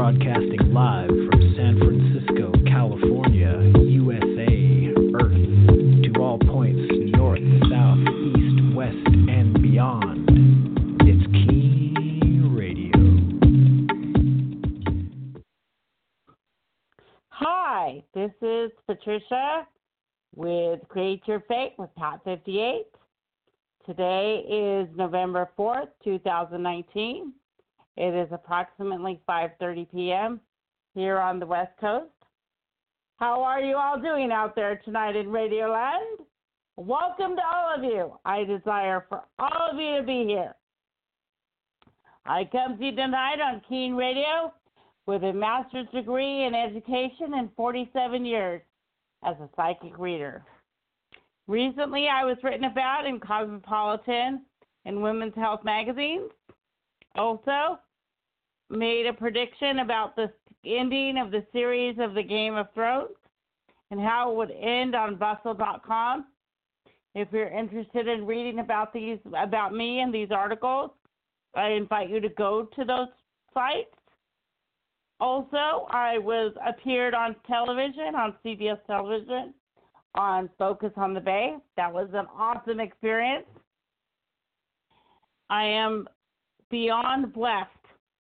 broadcasting live from San Francisco, California, USA, Earth, to all points north, south, east, west, and beyond. It's Keen Radio. Hi, this is Patricia with Create Your Fate with Pat 58. Today is November 4th, 2019. It is approximately 5:30 p.m. here on the West Coast. How are you all doing out there tonight in Radioland? Welcome to all of you. I desire for all of you to be here. I come to you tonight on Keen Radio with a master's degree in education and 47 years as a psychic reader. Recently, I was written about in Cosmopolitan and Women's Health magazines. Also, made a prediction about the ending of the series of the Game of Thrones and how it would end on Bustle.com. If you're interested in reading about me and these articles, I invite you to go to those sites. Also, I appeared on television, on CBS television, on Focus on the Bay. That was an awesome experience. I am beyond blessed,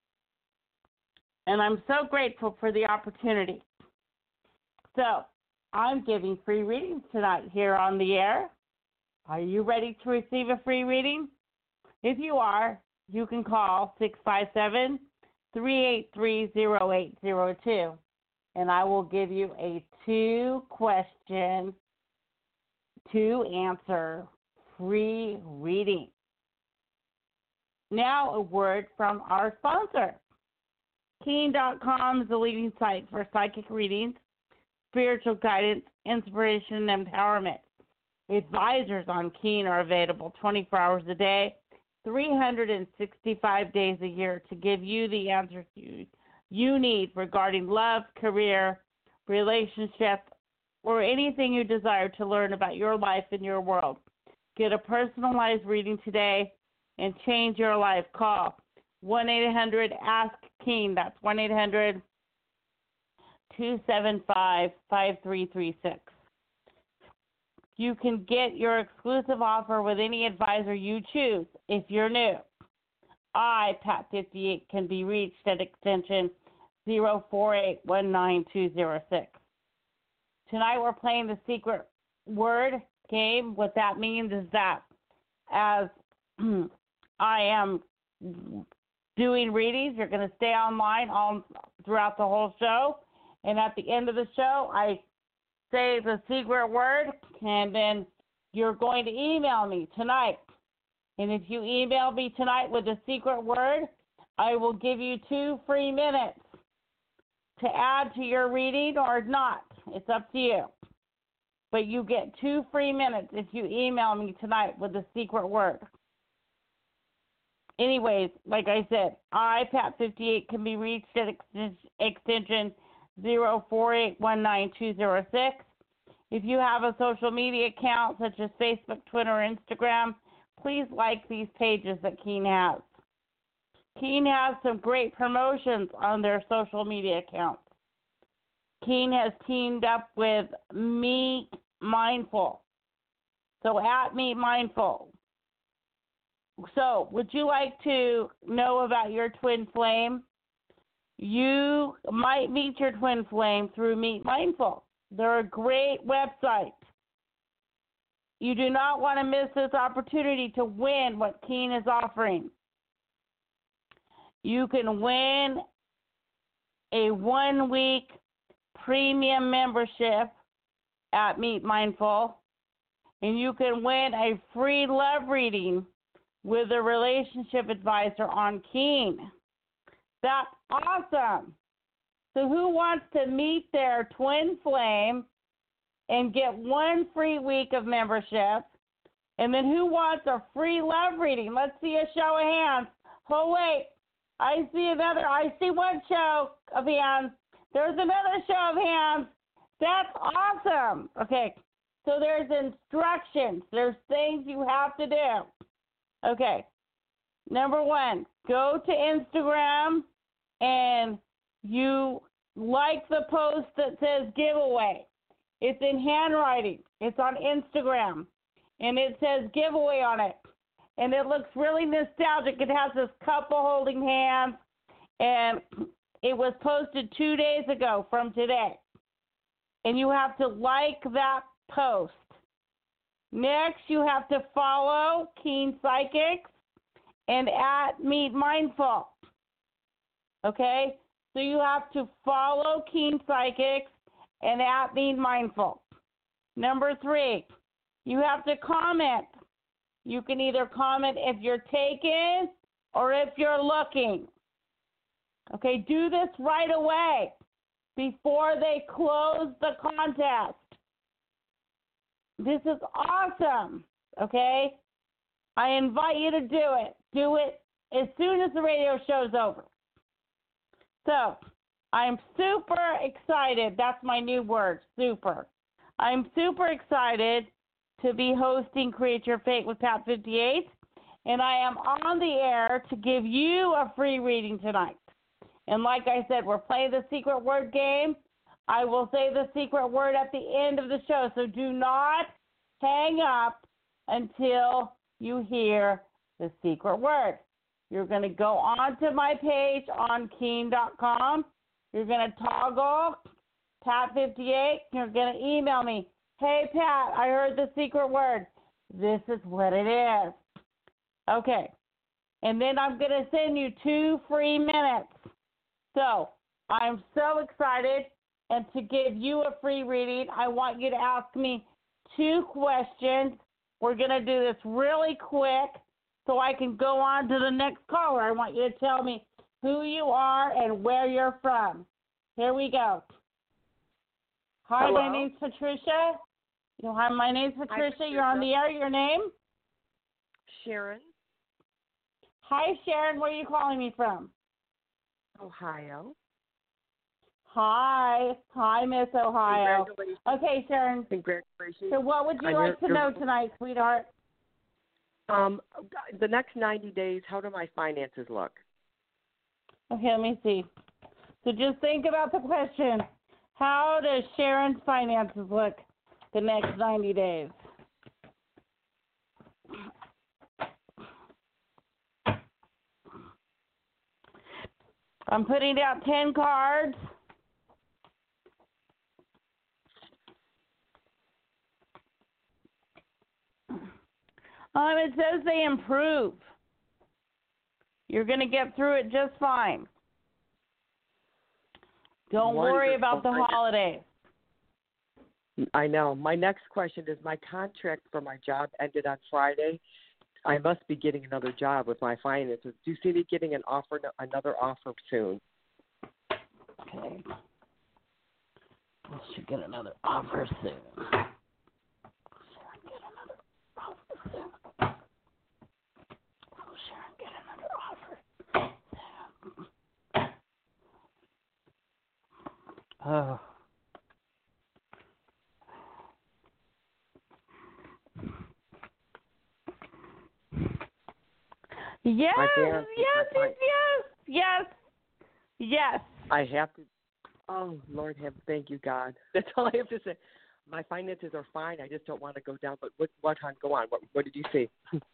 and I'm so grateful for the opportunity. So, I'm giving free readings tonight here on the air. Are you ready to receive a free reading? If you are, you can call 657-383-0802, and I will give you a 2-question, 2-answer free reading. Now, a word from our sponsor. Keen.com is the leading site for psychic readings, spiritual guidance, inspiration, and empowerment. Advisors on Keen are available 24 hours a day, 365 days a year to give you the answers you need regarding love, career, relationships, or anything you desire to learn about your life and your world. Get a personalized reading today and change your life. Call 1-800-ASK-KEEN. That's 1-800-275-5336. You can get your exclusive offer with any advisor you choose if you're new. I, Pat 58, can be reached at extension 048-19206. Tonight we're playing the secret word game. What that means is that as I am doing readings, you're going to stay online all throughout the whole show. And at the end of the show, I say the secret word, and then you're going to email me tonight. And if you email me tonight with the secret word, I will give you 2 free minutes to add to your reading or not. It's up to you. But you get 2 free minutes if you email me tonight with the secret word. Anyways, like I said, I, Pat 58, can be reached at extension 048-19206. If you have a social media account such as Facebook, Twitter, or Instagram, please like these pages that Keen has. Keen has some great promotions on their social media accounts. Keen has teamed up with Meet Mindful. So at Meet Mindful. So would you like to know about your twin flame? You might meet your twin flame through Meet Mindful. They're a great website. You do not want to miss this opportunity to win what Keen is offering. You can win a 1-week premium membership at Meet Mindful, and you can win a free love reading with a relationship advisor on Keen. That's awesome. So who wants to meet their twin flame and get 1 free week of membership? And then who wants a free love reading? Let's see a show of hands. Oh, wait. I see one show of hands. There's another show of hands. That's awesome. Okay. So there's instructions. There's things you have to do. Okay. Number 1, go to Instagram and you like the post that says giveaway. It's in handwriting. It's on Instagram. And it says giveaway on it. And it looks really nostalgic. It has this couple holding hands. And it was posted 2 days ago from today. And you have to like that post. Next, you have to follow Keen Psychics and at Meet Mindful. Okay? So you have to follow Keen Psychics and at Meet Mindful. Number 3, you have to comment. You can either comment if you're taken or if you're looking. Okay, do this right away before they close the contest. This is awesome, okay? I invite you to do it. Do it as soon as the radio show's over. So, I'm super excited. That's my new word, super. I'm super excited to be hosting Create Your Fate with Pat 58, and I am on the air to give you a free reading tonight. And like I said, we're playing the secret word game. I will say the secret word at the end of the show, so do not hang up until you hear the secret word. You're going to go onto my page on Keen.com. You're going to toggle Pat58. You're going to email me, hey, Pat, I heard the secret word. This is what it is. Okay. And then I'm going to send you 2 free minutes. So I'm so excited. And to give you a free reading, I want you to ask me 2 questions. We're going to do this really quick so I can go on to the next caller. I want you to tell me who you are and where you're from. Here we go. Hi, Hello? my name's Patricia. Hi, my name's Patricia. Hi, You're on the air. Your name? Sharon, Hi, Sharon. Where are you calling me from? Ohio. Hi. Hi, Miss Ohio. Congratulations. Okay, Sharon. Congratulations. So what would you like to know tonight, sweetheart? The next 90 days, how do my finances look? Okay, let me see. So just think about the question. How does Sharon's finances look the next 90 days? I'm putting down 10 cards. It says they improve. You're going to get through it just fine. Don't worry about the holidays. I know. My next question is, my contract for my job ended on Friday. I must be getting another job with my finances. Do you see me getting another offer soon? Okay. We should get another offer soon. Oh. Yes, yes. I have to. Oh, Lord, thank you, God. That's all I have to say. My finances are fine. I just don't want to go down. But what, hon? Go on. What did you see?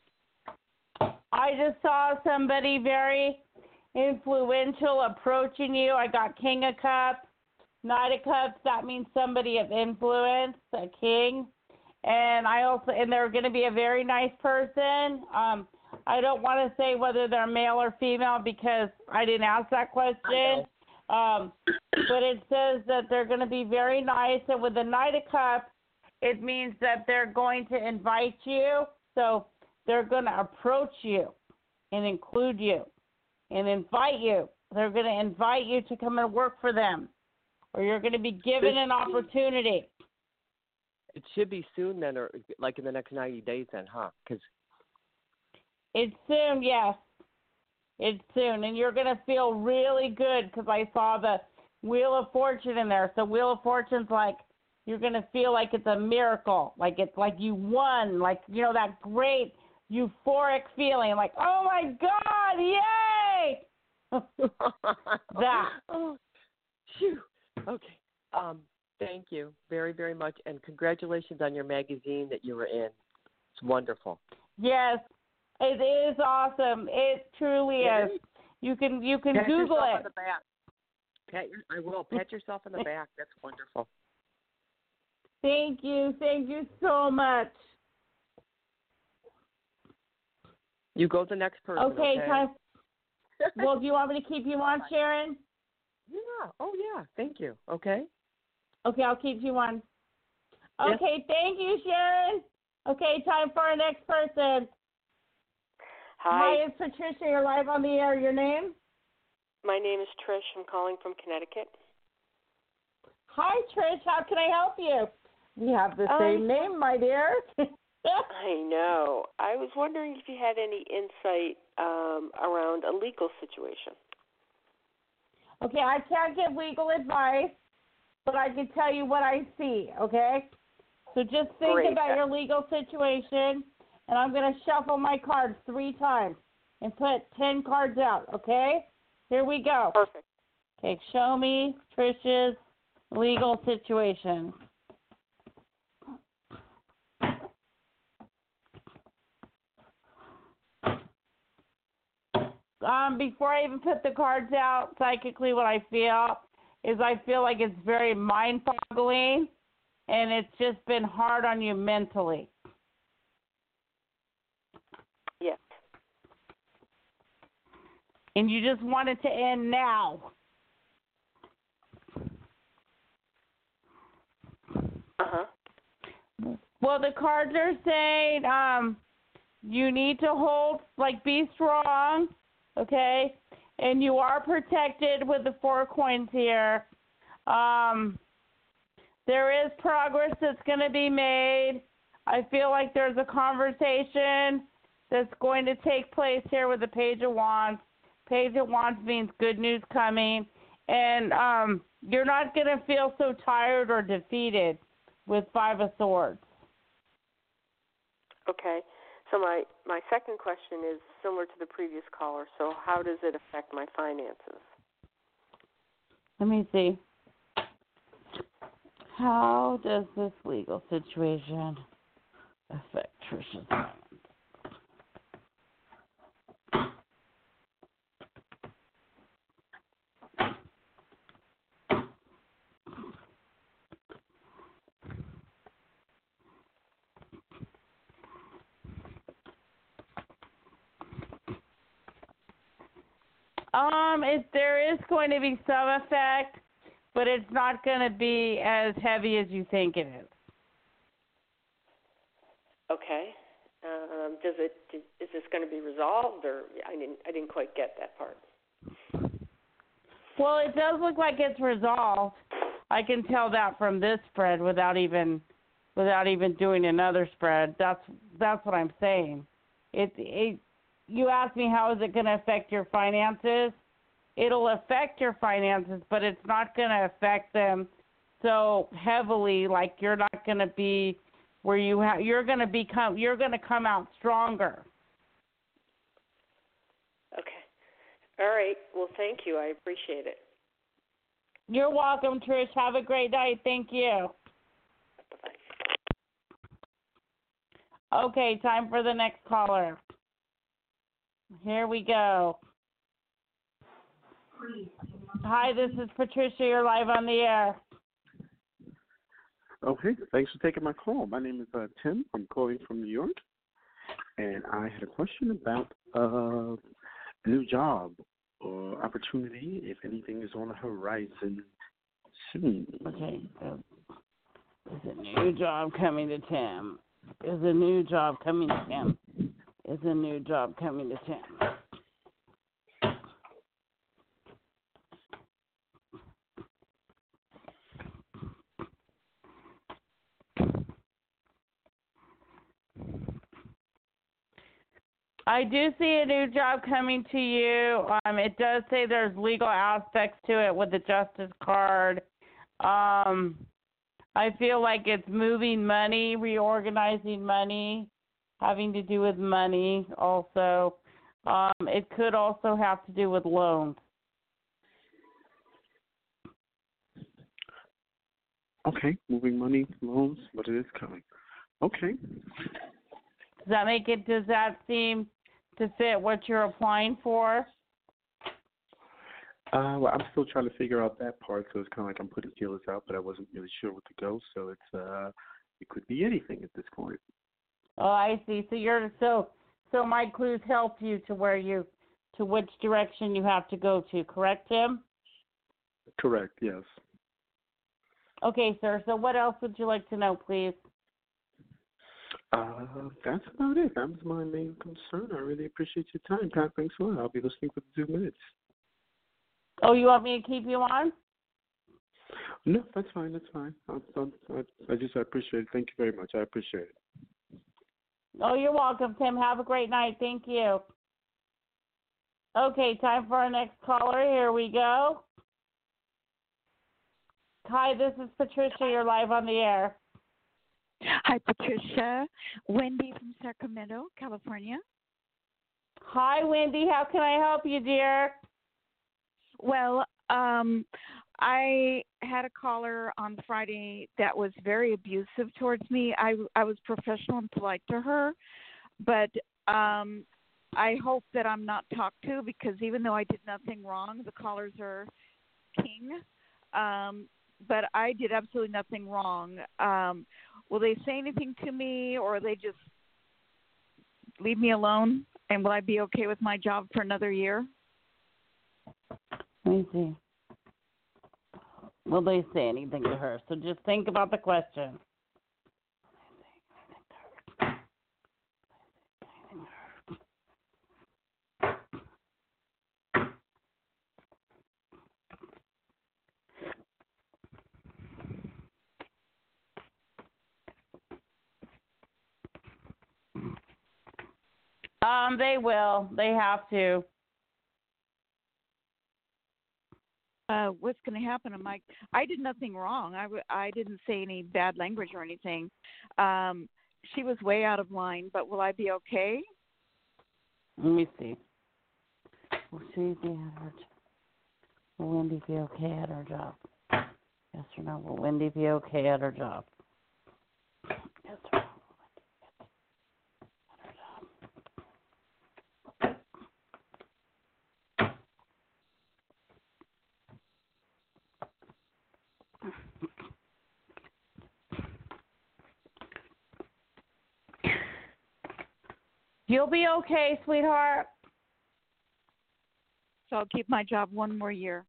I just saw somebody very influential approaching you. I got King of Cups, Knight of Cups. That means somebody of influence, a king. And they're going to be a very nice person. I don't want to say whether they're male or female because I didn't ask that question. But it says that they're going to be very nice. And with the Knight of Cups, it means that they're going to invite you. So they're going to approach you and include you and invite you. They're going to invite you to come and work for them, or you're going to be given an opportunity. It should be soon then, or like in the next 90 days then, huh? Cause it's soon, yes. It's soon. And you're going to feel really good because I saw the Wheel of Fortune in there. So Wheel of Fortune's like, you're going to feel like it's a miracle. Like it's like you won. Like, that great euphoric feeling. Like, oh, my God, yay! That. Phew. Okay. Thank you very, very much, and congratulations on your magazine that you were in. It's wonderful. Yes, it is awesome. It truly is. You can Pat Google yourself it. on the back. I will. Pat yourself on the back. That's wonderful. Thank you. Thank you so much. You go to the next person. Okay, well, do you want me to keep you on, Sharon? Yeah. Oh, yeah. Thank you. Okay. Okay, I'll keep you on. Yes. Okay, thank you, Sharon. Okay, time for our next person. Hi, It's Patricia. You're live on the air. Your name? my name is Trish. I'm calling from Connecticut. Hi, Trish. How can I help you? We have the same name, my dear. I know. I was wondering if you had any insight around a legal situation. Okay, I can't give legal advice, but I can tell you what I see, okay? So just think Great. about your legal situation, and I'm going to shuffle my cards 3 times and put 10 cards out, okay? Here we go. Perfect. Okay, show me Trish's legal situation. Before I even put the cards out, psychically what I feel like it's very mind-boggling, and it's just been hard on you mentally. Yes. And you just want it to end now. Uh-huh. Well, the cards are saying you need to be strong, okay? And you are protected with the 4 coins here. There is progress that's going to be made. I feel like there's a conversation that's going to take place here with the Page of Wands. Page of Wands means good news coming. And you're not going to feel so tired or defeated with 5 of Swords. Okay. So my second question is similar to the previous caller. So how does it affect my finances? Let me see. How does this legal situation affect Trisha's finances? There is going to be some effect, but it's not going to be as heavy as you think it is. Okay. Is this going to be resolved, or I didn't quite get that part. Well, it does look like it's resolved. I can tell that from this spread without even doing another spread. That's what I'm saying. You asked me how is it going to affect your finances? It'll affect your finances, but it's not going to affect them so heavily. Like you're not going to be where you're going to come out stronger. Okay. All right. Well, thank you. I appreciate it. You're welcome, Trish. Have a great night. Thank you. Bye-bye. Okay, time for the next caller. Here we go. Hi, this is Patricia. You're live on the air. Okay, thanks for taking my call. My name is Tim. I'm calling from New York, and I had a question about a new job or opportunity, if anything is on the horizon soon. Okay, is a new job coming to Tim? Is a new job coming to Tim? Is a new job coming to Tim? I do see a new job coming to you. It does say there's legal aspects to it with the Justice card. I feel like it's moving money, reorganizing money, having to do with money also. It could also have to do with loans. Okay, moving money, loans, but it is coming. Okay. Does that seem to fit what you're applying for? Well, I'm still trying to figure out that part, so it's kind of like I'm putting feelers out, but I wasn't really sure what to go. So it could be anything at this point. Oh, I see. So my clues help you to which direction you have to go to, correct, Tim? Correct. Yes. Okay, sir. So what else would you like to know, please? That's about it. That was my main concern. I really appreciate your time, Pat. Thanks a lot. I'll be listening for the 2 minutes. Oh, you want me to keep you on? No, that's fine. That's fine. I appreciate it. Thank you very much. I appreciate it. Oh, you're welcome, Tim. Have a great night. Thank you. Okay, time for our next caller. Here we go. Hi, this is Patricia. You're live on the air. Hi, Patricia. Wendy from Sacramento, California. Hi, Wendy. How can I help you, dear? Well, I had a caller on Friday that was very abusive towards me. I was professional and polite to her, but I hope that I'm not talked to, because even though I did nothing wrong, the callers are king. But I did absolutely nothing wrong. Will they say anything to me, or will they just leave me alone? And will I be okay with my job for another year? Let me see. Will they say anything to her? So just think about the question. They will. They have to. What's going to happen? I did nothing wrong. I didn't say any bad language or anything. She was way out of line, but will I be okay? Let me see. Will she be at her job? Will Wendy be okay at her job? Yes or no? Will Wendy be okay at her job? Yes or no? You'll be okay, sweetheart. So I'll keep my job one more year.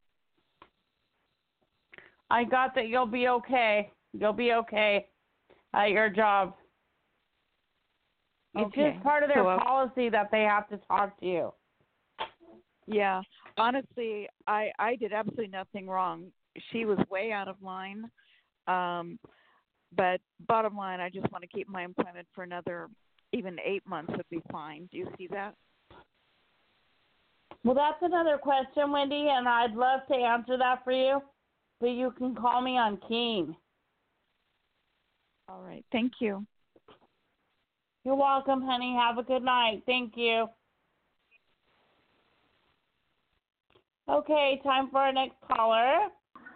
I got that. You'll be okay. You'll be okay at your job. It's Okay. just part of their So, policy that they have to talk to you. Yeah. Honestly, I did absolutely nothing wrong. She was way out of line. But bottom line, I just want to keep my employment for another, even 8 months would be fine. Do you see that? Well, that's another question, Wendy, and I'd love to answer that for you. But you can call me on Keen. All right. Thank you. You're welcome, honey. Have a good night. Thank you. Okay, time for our next caller.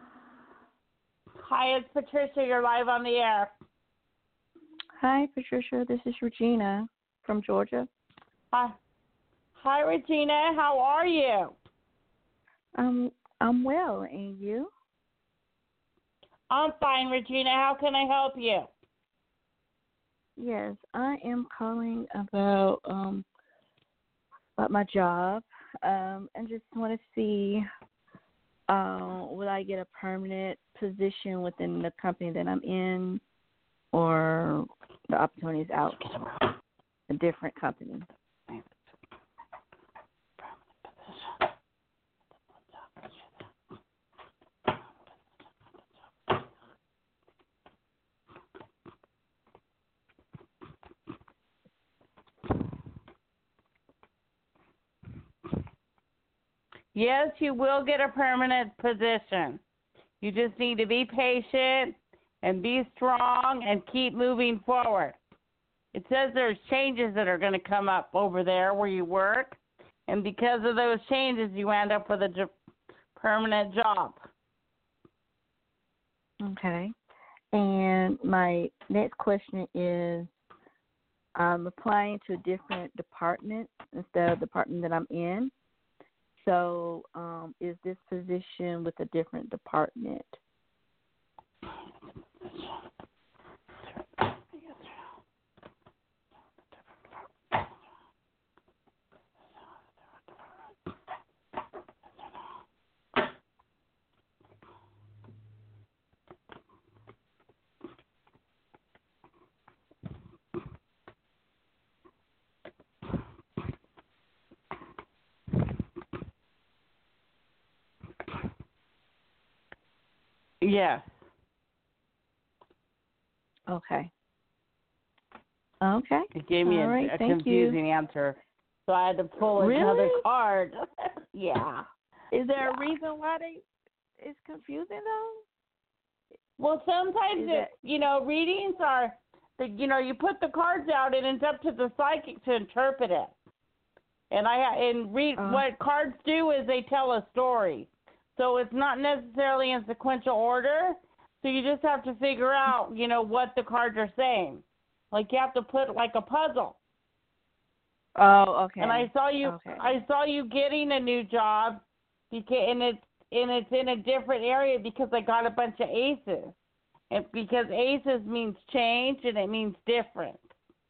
Hi, it's Patricia. You're live on the air. Hi, Patricia. This is Regina from Georgia. Hi, Regina. How are you? I'm well, and you? I'm fine, Regina. How can I help you? Yes, I am calling about my job, and just want to see will I get a permanent position within the company that I'm in, or the opportunity is out a different company. Yes, you will get a permanent position. You just need to be patient and be strong and keep moving forward. It says there's changes that are going to come up over there where you work, and because of those changes, you end up with a permanent job. Okay. And my next question is, I'm applying to a different department instead of the department that I'm in. So, is this position with a different department? Yes. Okay. Okay. It gave me All right, a thank confusing you. answer, so I had to pull Really? another card. Yeah. Is there a reason why it's confusing though? Well, sometimes readings are, you put the cards out and it's up to the psychic to interpret it. And what cards do is they tell a story. So it's not necessarily in sequential order. So you just have to figure out, what the cards are saying. Like you have to put like a puzzle. Oh, okay. And I saw you. Okay. I saw you getting a new job, and it's in a different area because I got a bunch of aces, and because aces means change and it means different.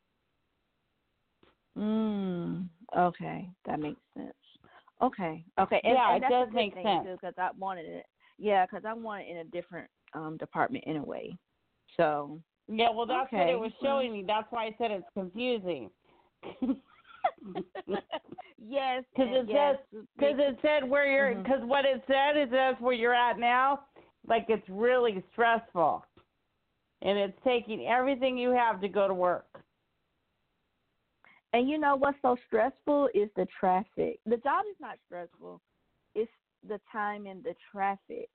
Okay, that makes sense. Okay. And, yeah, and it that's does a good make thing sense. because I wanted it. Yeah, because I wanted it in a different department anyway. So. Yeah, well, that's what okay. it was showing me. That's why I said it's confusing. Yes, because it said where you're. Because what it said is that's where you're at now. Like it's really stressful, and it's taking everything you have to go to work. And you know what's so stressful is the traffic. The job is not stressful; it's the time and the traffic.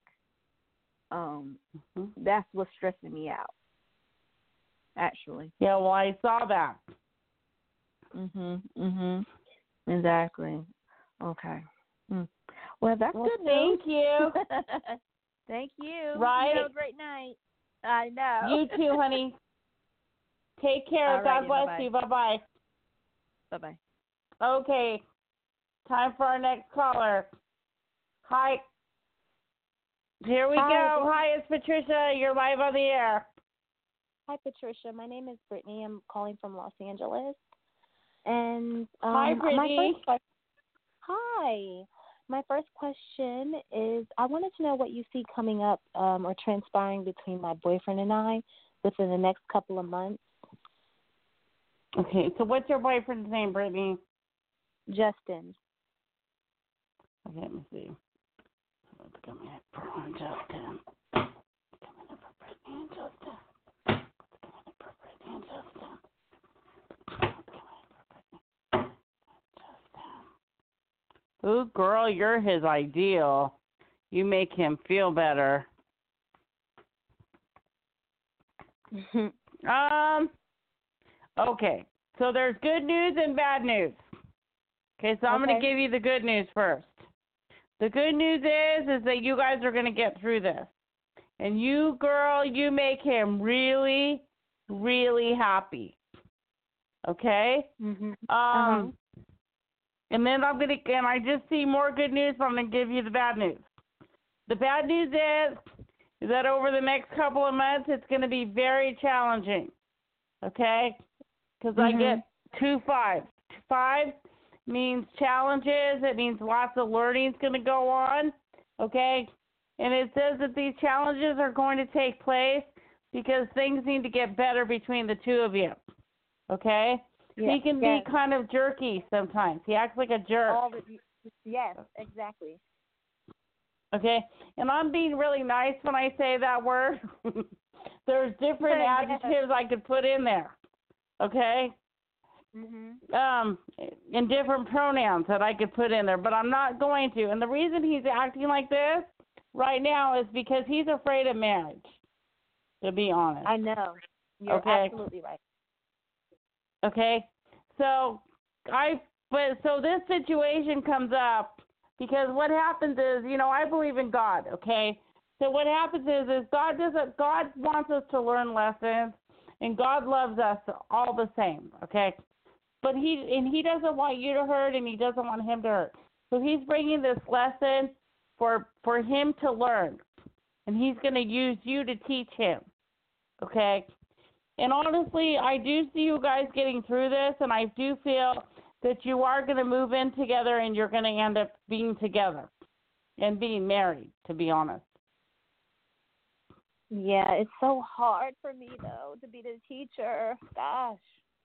That's what's stressing me out. Actually. Yeah, well, I saw that. Exactly. Okay. Well, that's good news. Thank you. Thank you. Right. You have a great night. I know. You too, honey. Take care. God bless you. Bye-bye. Bye-bye. Okay. Time for our next caller. Hi. Here we go. Hi, it's Patricia. You're live on the air. Hi, Patricia. My name is Brittany. I'm calling from Los Angeles. And hi, Brittany. Hi. My first question is I wanted to know what you see coming up or transpiring between my boyfriend and I within the next couple of months. Okay, so what's your boyfriend's name, Brittany? Justin. Okay, let me see. Let's come in for Justin. Ooh, girl, you're his ideal. You make him feel better. Okay, so there's good news and bad news. Okay, so I'm going to give you the good news first. The good news is that you guys are going to get through this. And you, girl, you make him really, really happy. Okay? And then I just see more good news, so I'm going to give you the bad news. The bad news is that over the next couple of months, it's going to be very challenging. Okay? Because I get 2 5s. 5 means challenges. It means lots of learning is going to go on. Okay? And it says that these challenges are going to take place because things need to get better between the two of you. Okay? He can be kind of jerky sometimes. He acts like a jerk. Yes, exactly. Okay? And I'm being really nice when I say that word. There's different adjectives I could put in there. Okay? And different pronouns that I could put in there, but I'm not going to. And the reason he's acting like this right now is because he's afraid of marriage, to be honest. I know. You're absolutely right. Okay, so this situation comes up because what happens is, I believe in God, okay? So what happens is God wants us to learn lessons, and God loves us all the same, okay? But he doesn't want you to hurt, and he doesn't want him to hurt. So he's bringing this lesson for him to learn, and he's going to use you to teach him, okay? And honestly, I do see you guys getting through this, and I do feel that you are going to move in together, and you're going to end up being together and being married, to be honest. Yeah, it's so hard for me, though, to be the teacher. Gosh.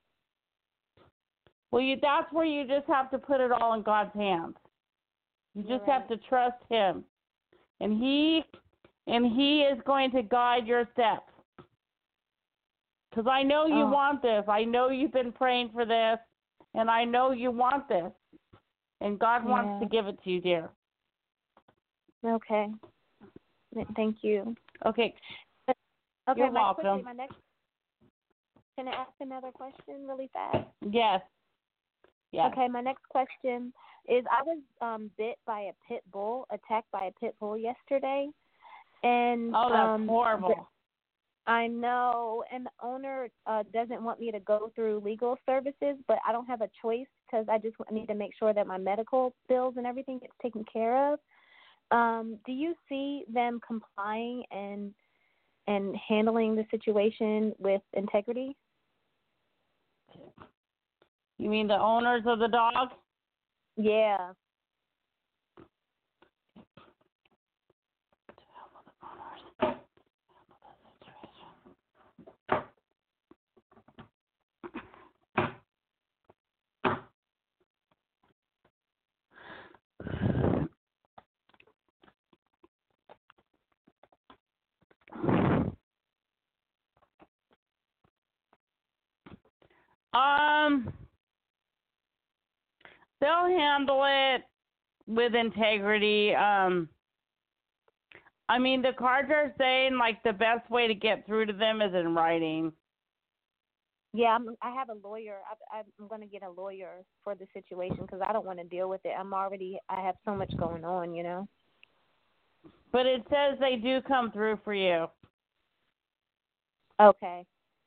Well, that's where you just have to put it all in God's hands. You just have to trust him. And he is going to guide your steps. Because I know you want this. I know you've been praying for this. And I know you want this. And God wants to give it to you, dear. Okay. Thank you. Okay. You're welcome. Can I ask another question really fast? Yes. Okay, my next question is I was bit by a pit bull, attacked by a pit bull yesterday. And that's horrible. I know, and the owner doesn't want me to go through legal services, but I don't have a choice because I just need to make sure that my medical bills and everything gets taken care of. Do you see them complying and handling the situation with integrity? You mean the owners of the dog? Yeah. They'll handle it with integrity. I mean, the cards are saying, like, the best way to get through to them is in writing. Yeah, I have a lawyer. I'm going to get a lawyer for the situation because I don't want to deal with it. I have so much going on, you know. But it says they do come through for you. Okay.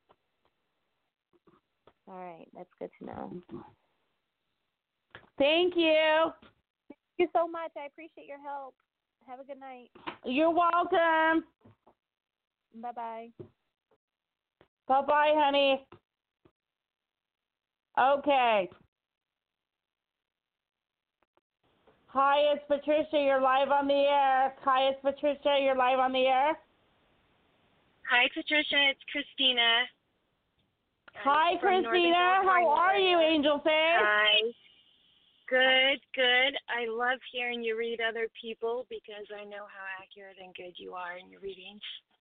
All right, that's good to know. Thank you. Thank you so much. I appreciate your help. Have a good night. You're welcome. Bye-bye. Bye-bye, honey. Okay. Hi, it's Patricia. You're live on the air. Hi, it's Patricia. You're live on the air. Hi, Patricia. It's Christina. Hi, Christina. How are you, Angel Face? Hi. Good. I love hearing you read other people because I know how accurate and good you are in your readings.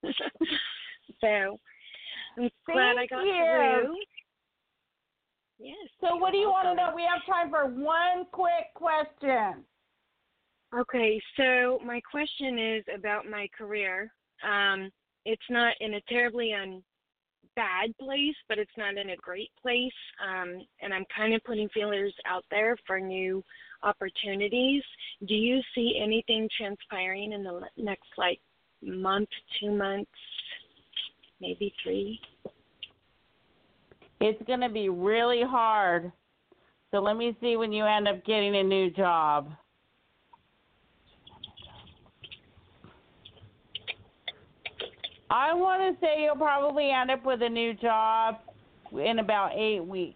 So I'm glad I got through. Yes. So what do you want to know? We have time for one quick question. Okay, so my question is about my career. It's not in a terribly bad place, but it's not in a great place. And I'm kind of putting feelers out there for new opportunities. Do you see anything transpiring in the next, month, 2 months, maybe 3? It's going to be really hard. So let me see when you end up getting a new job. I want to say you'll probably end up with a new job in about 8 weeks.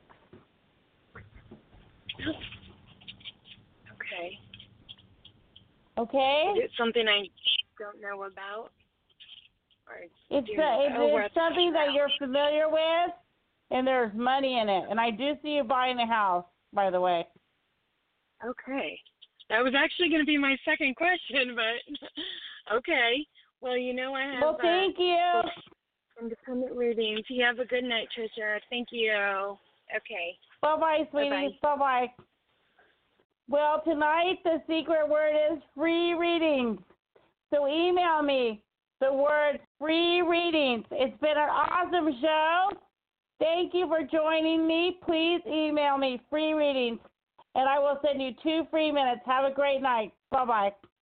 Okay. Okay? Is it something I don't know about? Or it's something that you're familiar with, and there's money in it. And I do see you buying a house, by the way. Okay. That was actually going to be my second question, but okay. Well, I have... Well, thank you. Independent readings. You have a good night, Tricia. Thank you. Okay. Bye-bye, sweetie. Bye-bye. Well, tonight the secret word is free readings. So email me the word free readings. It's been an awesome show. Thank you for joining me. Please email me free readings, and I will send you 2 free minutes. Have a great night. Bye-bye.